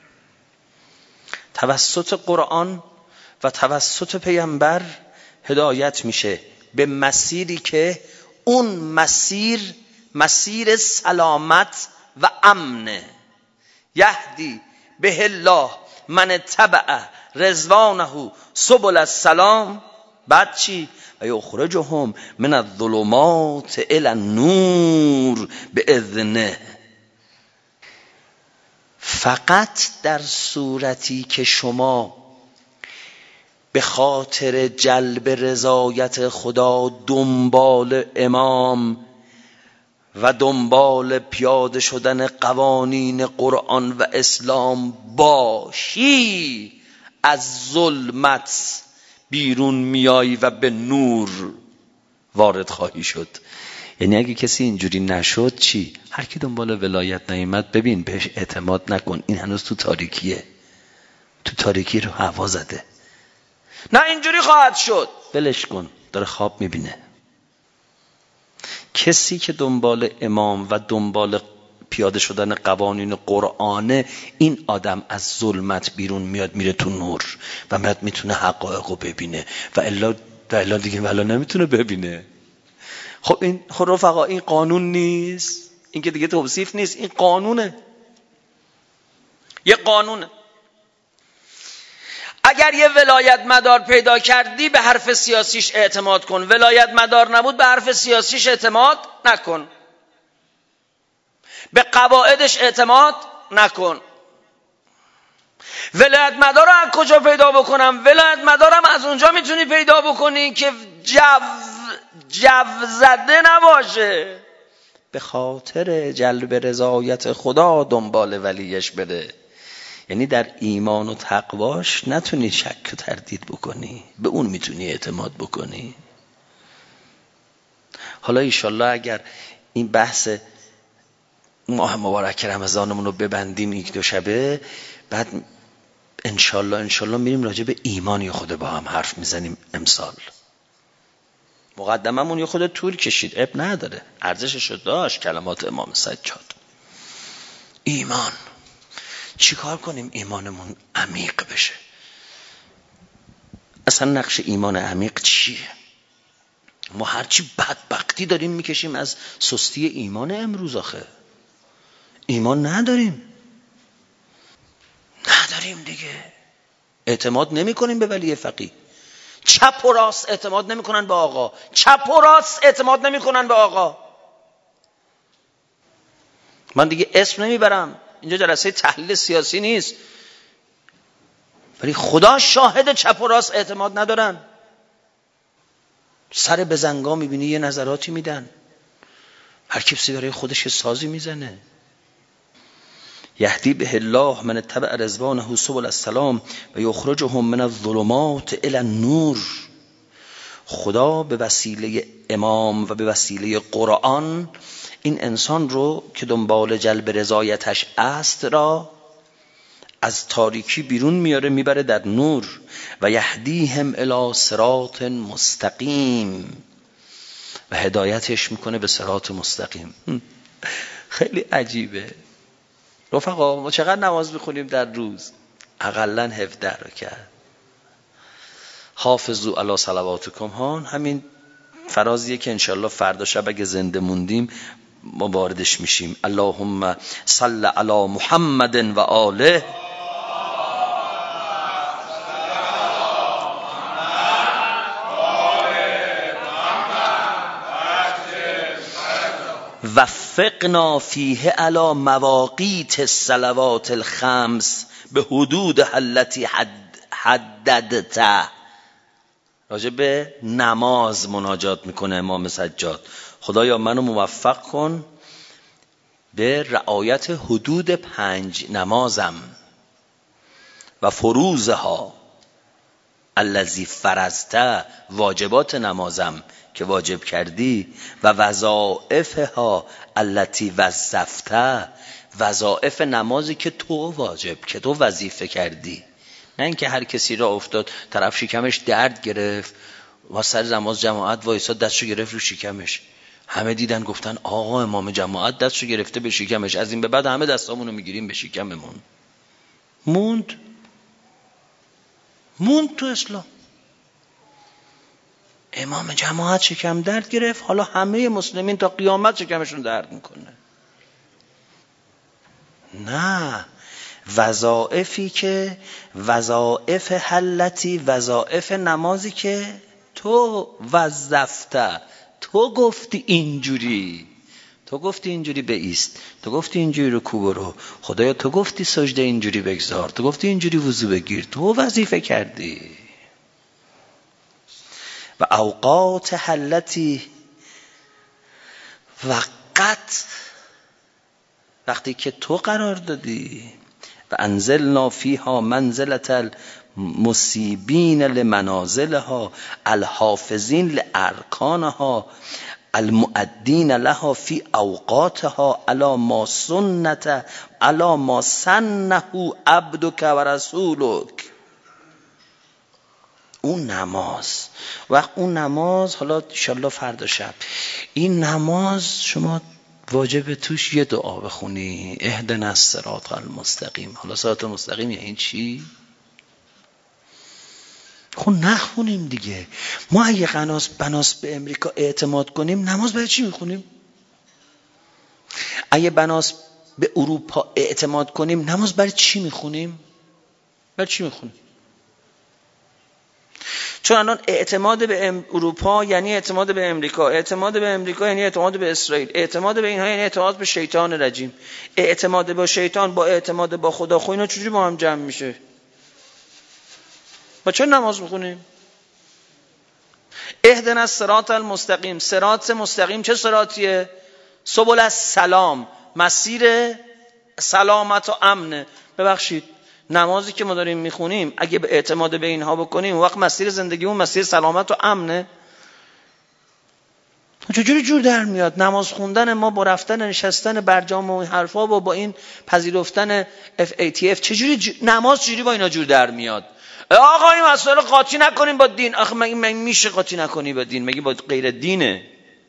توسط قرآن و توسط پیامبر هدایت میشه به مسیری که اون مسیر مسیر سلامت و امنه. یهدی به الله من اتبع رضوانه سبل السلام. بعد چی؟ و یخرجهم من الظلمات الی النور باذنه. فقط در صورتی که شما به خاطر جلب رضایت خدا دنبال امام و دنبال پیاده شدن قوانین قرآن و اسلام باشی، از ظلمت بیرون میایی و به نور وارد خواهی شد. یعنی اگه کسی اینجوری نشد چی؟ هر کی دنبال ولایت نیامد ببین بهش اعتماد نکن، این هنوز تو تاریکیه، تو تاریکی رو هوا زده. نه اینجوری خواهد شد، ولش کن، داره خواب میبینه. کسی که دنبال امام و دنبال پیاده شدن قوانین قرآنه، این آدم از ظلمت بیرون میاد میره تو نور و میاد میتونه حقایقو ببینه و الا و الا دیگه ولا نمیتونه ببینه. خب این خب رفقا این قانون نیست، این که دیگه توصیف نیست، این قانونه، یه قانونه. اگر یه ولایت مدار پیدا کردی به حرف سیاسیش اعتماد کن، ولایت مدار نبود به حرف سیاسیش اعتماد نکن، به قواعدش اعتماد نکن. ولایت مدار رو از کجا پیدا بکنم؟ ولایت مدارم از اونجا میتونی پیدا بکنی که جو جو زده نباشه، به خاطر جلب رضایت خدا دنبال ولیش بده. یعنی در ایمان و تقواش نتونی شک و تردید بکنی، به اون میتونی اعتماد بکنی. حالا ایشالله اگر این بحث ماه مبارک رمضانمون رو ببندیم یک دو شبه بعد، انشالله انشالله میریم راجع به ایمانی خود با هم حرف میزنیم. امسال مقدممون یه خود طول کشید، اب نداره، ارزشش رو داشت کلمات امام سجاد. ایمان چی کار کنیم ایمانمون عمیق بشه؟ اصلا نقش ایمان عمیق چیه؟ ما هرچی بدبختی داریم میکشیم از سستی ایمان امروز. آخه ایمان نداریم نداریم دیگه. اعتماد نمی کنیم به ولی فقیه. چپ و راست اعتماد نمی کنن به آقا، چپ و راست اعتماد نمی کنن به آقا. من دیگه اسم نمیبرم، اینجا جلسه تحلیل سیاسی نیست، ولی خدا شاهد چپ و راست اعتماد ندارن. سر بزنگا میبینی یه نظراتی میدن، هر کسی برای خودش یه سازی میزنه. یهدی به الله من اتبع رضوانه سبل السلام و یخرجهم من الظلمات الی النور. خدا به وسیله امام و به وسیله قرآن این انسان رو که دنبال جلب رضایتش است را از تاریکی بیرون میاره میبره در نور. و یهدیهم الی صراط مستقیم، و هدایتش میکنه به صراط مستقیم. خیلی عجیبه رفقا. ما چقدر نماز میخونیم در روز؟ اقلن هفده رکعت. حافظو علی صلواتکم ها، همین فرازیه که انشالله فردا شب اگه زنده موندیم ما واردش میشیم. اللهم صل علی محمد و آله وفقنا فیه علی مواقیت الصلوات الخمس به حدود التي حد حددت. راجع به نماز مناجات میکنه امام سجاد. خدایا منو موفق کن به رعایت حدود پنج نمازم و فروضها الذی فرضته، واجبات نمازم که واجب کردی، و وظائفها التي وظفته، وظائف نمازی که تو واجب که تو وظیفه کردی. نه اینکه هر کسی را افتاد طرف شکمش درد گرفت و سر نماز جماعت وایساد دستشو گرفت رو شکمش، همه دیدن گفتن آقا امام جماعت دستشو گرفته به شکمش، از این به بعد همه دستامونو میگیریم به شکممون. موند موند تو اسلام. امام جماعت شکم درد گرفت، حالا همه مسلمین تا قیامت شکمشون درد میکنه. نه، وظائفی که وظائف حلتی، وظائف نمازی که تو وظفته، تو گفتی اینجوری، تو گفتی اینجوری بایست، تو گفتی اینجوری رکوع برو، خدایا تو گفتی سجده اینجوری بگذار، تو گفتی اینجوری وضو بگیر، تو وظیفه کردی. و اوقات حلتی، وقت وقتی که تو قرار دادی. و انزلنا فیها منزلة المصیبین لمنازلها الحافظین لارکانها المؤدین لها فی اوقاتها علی ما سنت علی ما سنه عبدک و رسولک. اون نماز، وقت اون نماز، حالا انشالله فردا شب این نماز شما واجب توش یه دعا بخونی، اهدنا الصراط المستقیم. حالا صراط مستقیم یعنی چی؟ خب نخونیم دیگه. ما اگه قناس بناس به امریکا اعتماد کنیم نماز برای چی میخونیم؟ اگه بناس به اروپا اعتماد کنیم نماز برای چی میخونیم؟ برای چی میخونیم؟ چون الان اعتماد به اروپا یعنی اعتماد به امریکا، اعتماد به امریکا یعنی اعتماد به اسرائیل، اعتماد به اینها یعنی اعتماد به شیطان رجیم. اعتماد به شیطان با اعتماد با خدا، خب اینا چجوری با هم جمع میشه؟ با چه نماز میخونیم؟ اهدنا الصراط المستقیم. صراط مستقیم چه صراطیه؟ سبل السلام، مسیر سلامت و امنه. ببخشید نمازی که ما داریم میخونیم اگه به اعتماد به اینها بکنیم وقت مسیر زندگیمون مسیر سلامت و امنه. چجوری جور در میاد نماز خوندن ما با رفتن نشستن برجام و این حرفا و با این پذیرفتن اف ای تی اف؟ چجوری ج... نماز چجوری با اینا جور در میاد؟ آقا این مسئله قاطی نکنیم با دین. آخه مگه میشه قاطی نکنی با دین؟ مگه با غیر دینه؟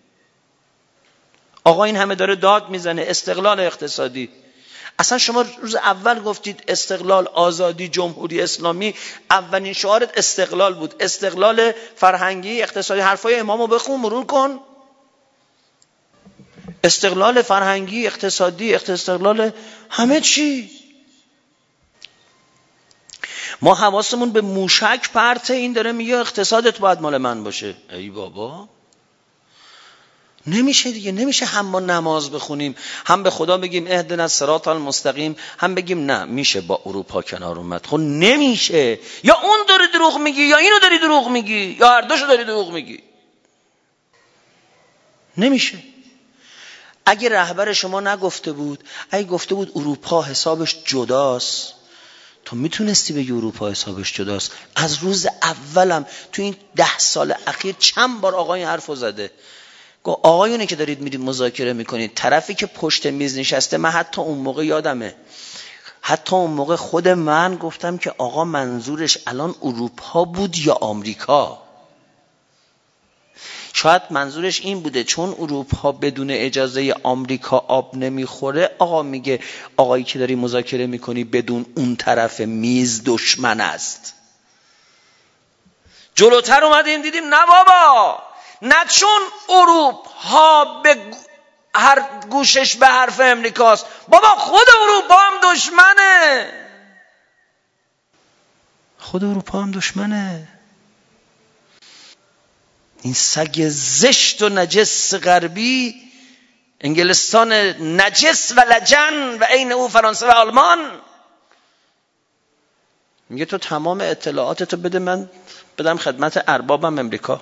آقا این همه داره داد میزنه استقلال اقتصادی. اصلا شما روز اول گفتید استقلال، آزادی، جمهوری اسلامی، اولین شعارت استقلال بود. استقلال فرهنگی، اقتصادی، حرفای امامو بخون مرور کن. استقلال فرهنگی، اقتصادی، استقلال همه چی. ما حواسمون به موشک پرته، این داره میگه اقتصادت باید مال من باشه. ای بابا نمیشه دیگه. نمیشه هم ما نماز بخونیم هم به خدا بگیم اهدنا الصراط المستقیم هم بگیم نه میشه با اروپا کنار اومد. خب نمیشه. یا اون داری دروغ میگی یا اینو داری دروغ میگی یا هر دوشو داری دروغ میگی. نمیشه. اگه رهبر شما نگفته بود، اگه گفته بود اروپا حسابش جداست، تو میتونستی بگی اروپا حسابش جداست. از روز اولم تو این ده سال اخیر چند بار آقای حرفو زده. گفت آقایونه که دارید میرید مذاکره میکنید، طرفی که پشت میز نشسته، من حتی اون موقع یادمه، حتی اون موقع خود من گفتم که آقا منظورش الان اروپا بود یا آمریکا؟ شاید منظورش این بوده چون اروپا بدون اجازه آمریکا آب نمیخوره، آقا میگه آقایی که داری مذاکره میکنی بدون اون طرف میز دشمن است. جلوتر اومدیم دیدیم نه بابا، نه چون اروپا به هر گوشش به حرف امریکاست، بابا خود اروپا هم دشمنه. خود اروپا هم دشمنه. این سگ زشت و نجس غربی، انگلستان نجس و لجن و عین او فرانسه و آلمان، میگه تو تمام اطلاعاتتو بده من بدم خدمت اربابم امریکا.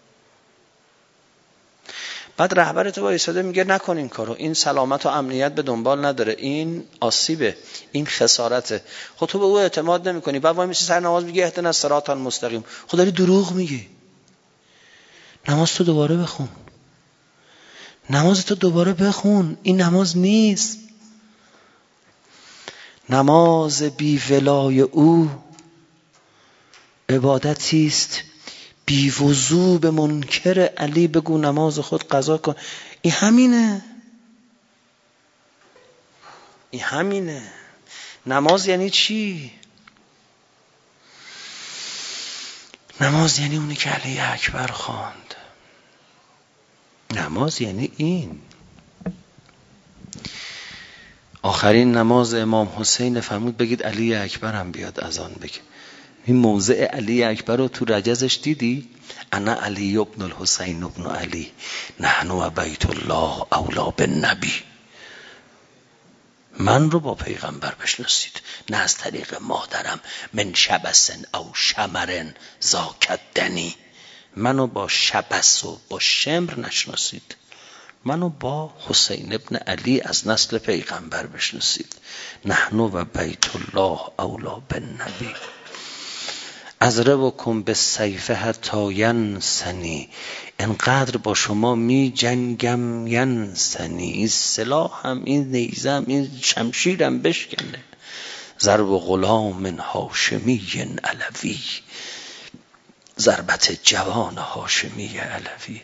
بعد رهبر تو وایساده میگه نکن این کارو، این سلامت و امنیت به دنبال نداره، این آسیبه، این خسارته. خب تو به او اعتماد نمیکنی، بعد وای میسی سر نماز میگه اهدنا الصراط المستقیم. خب داری دروغ میگی. نماز تو دوباره بخون، نماز تو دوباره بخون. این نماز نیست. نماز بی ولای او عبادتی است بی وضو. به منکر علی بگو نماز خود قضا کن. این همینه، این همینه. نماز یعنی چی؟ نماز یعنی اونی که علی اکبر خواند. نماز یعنی این. آخرین نماز امام حسین فرمود بگید علی اکبر هم بیاد اذان بگه. این موضع علی اکبر رو تو رجزش دیدی؟ انا علی ابن الحسین ابن علی نحن و بیت الله اولا بالنبی. من رو با پیغمبر بشناسید، نه از طریق مادرم. من شبسن او شمرن زاکدنی. منو با شبس و با شمر نشناسید، منو با حسین ابن علی از نسل پیغمبر بشناسید. نحن و بیت الله اولا بالنبی. اضربکم بالسیف حتی ینسنی. انقدر با شما می جنگم ینسنی، این سلاح هم، این نیزه هم، این شمشیرم بشکنه. ضرب غلام هاشمی علوی. ضربت جوان هاشمی علوی.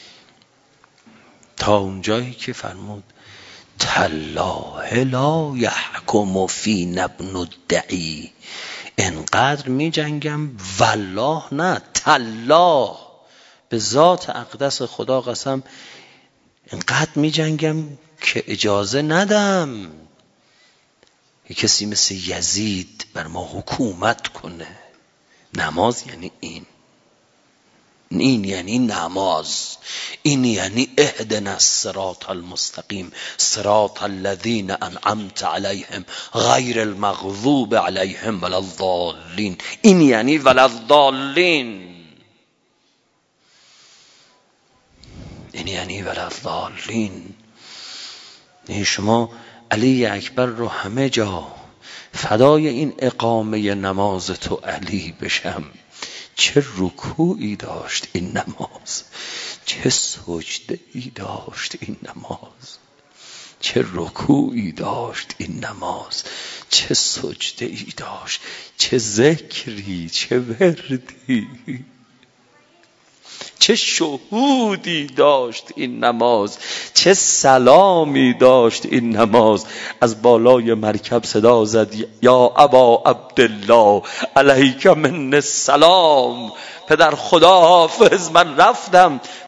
تا اونجایی که فرمود تالله لا یحکم فینا ابن الدعی. انقدر می جنگم، والله نه، تالله، به ذات اقدس خدا قسم، انقدر می جنگم که اجازه ندم یک کسی مثل یزید بر ما حکومت کنه. نماز یعنی این. این یعنی نماز. این یعنی اهدنا الصراط المستقیم صراط الذین انعمت علیهم غیر المغضوب علیهم ولا الضالین. این یعنی ولا الضالین. این یعنی ولا الضالین. این شما علی اکبر رو همه جا فدای این اقامه نماز تو علی بشم. چه رکوعی داشت این نماز، چه سجده ای داشت این نماز، چه رکوعی داشت این نماز، چه سجده ای داشت، چه ذکری، چه وردی، چه شهودی داشت این نماز، چه سلامی داشت این نماز. از بالای مرکب صدا زد یا ابا عبدالله علیک من السلام. پدر خدا حافظ من رفتم